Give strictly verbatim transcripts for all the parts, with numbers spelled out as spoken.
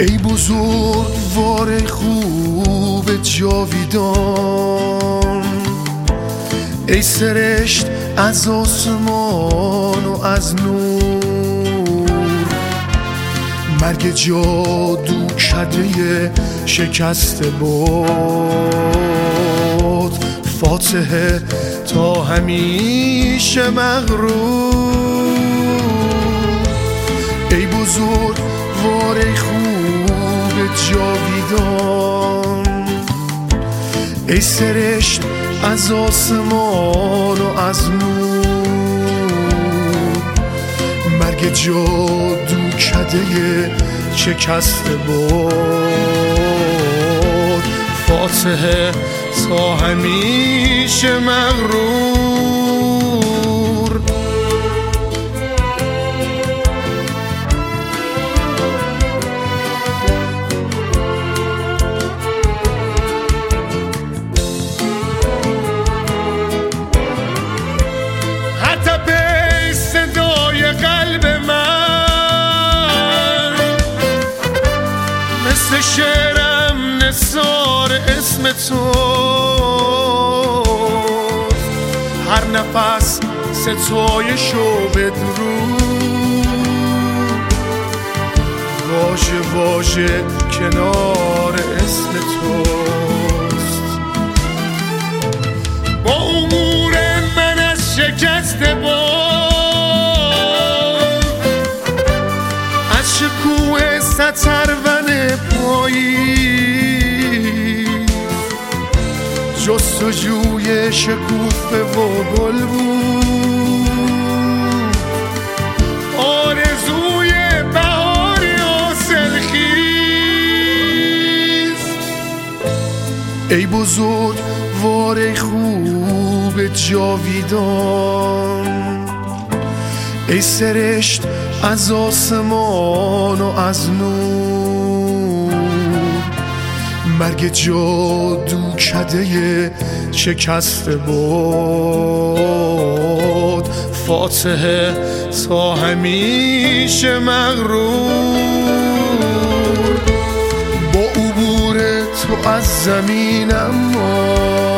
ای بزرگوار خوب جاویدان، ای سرشت از آسمان و از نور، مرگ جادو کده شکسته باد، فاتحه تا همیشه مغرور. ای بزرگوار خوب جاویدان، ای سرشت از آسمان و از نور، مرگ جادو کده شکسته باد، فاتحه تا همیشه مغرور. حتی به صدای قلب من مثل شعرم نثار اسم تو، هر نفس ستایشو بدرود، واژه واژه کنار اسم توست. با امور من از شکست باد، از شکوه سترون پایی، جستجوی شکوفه و گل بود، آرزوی بهاری حاصلخیز. ای بزرگوار خوب جاویدان، ای سرشت از آسمان و از نور، مرگ جادو کده شکسته باد، فاتحه تا همیشه مغرور. با عبور تو از زمین اما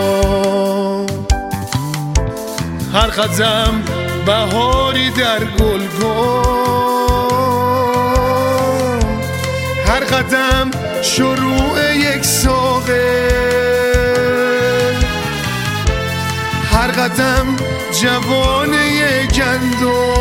هر قدم بهاری در گلگون، هر قدم شروع یک ساقه، هر قدم جوانه گندم،